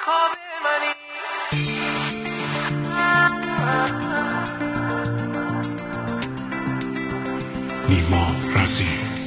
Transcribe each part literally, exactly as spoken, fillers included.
خواب منی. نیما رزی.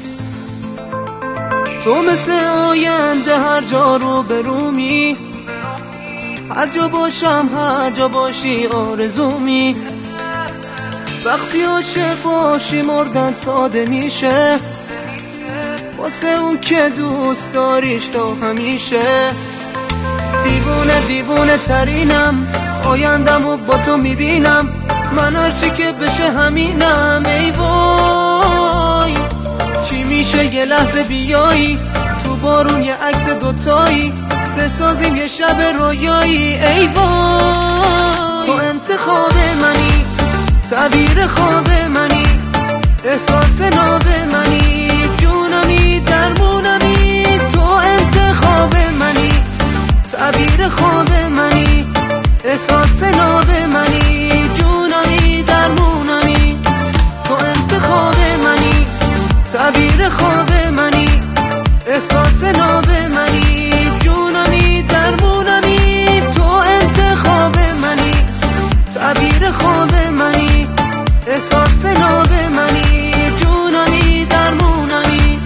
تو مثل آینده هر جا رو برومی، هر جا باشم هر جا باشی آرزومی. وقتی عاشق باشی مردن ساده میشه، واسه اون که دوست داریش تا همیشه. دیوونه دیوونه ترینم، آیندمو با تو میبینم، من هرچی که بشه همینم. ای وای چی میشه یه لحظه بیایی تو بارون یه عکس دوتایی بسازیم یه شب رویایی. ای وای تو انتخاب منی، تعبیر خواب منی، احساس ناب منی، جونمی درمونمی. تو انتخاب منی، تعبیر خواب منی، احساس ناب منی، جونمی درمونمی. تو انتخاب منی، تعبیر خواب منی، احساس ناب منی، جونمی درمونمی. تو انتخاب منی، تعبیر خواب منی، احساس ناب منی، جونمی درمونمی.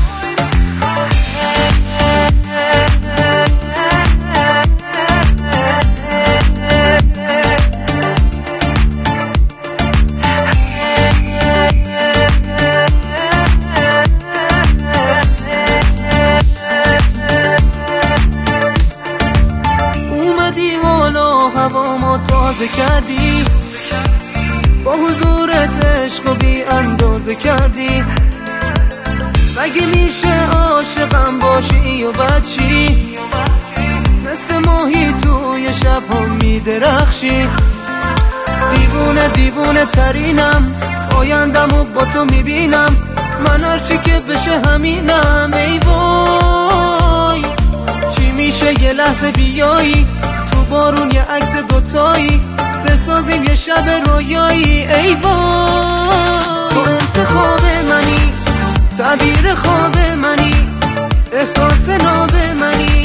اومدی حالا هوامو تازه کردی، با حضورت عشق و بی اندازه کردی. مگه میشه عاشقم باشی و بچی، مثل ماهی توی شب ها میدرخشی. دیوونه دیوونه ترینم، آیندمو با تو میبینم، من هرچی که بشه همینم. ای وای چی میشه یه لحظه بیایی تو بارون یه عکس دوتایی بسازیم یه شب رویایی. ای وای تو انتخاب منی، تعبیر خواب منی، احساس ناب منی،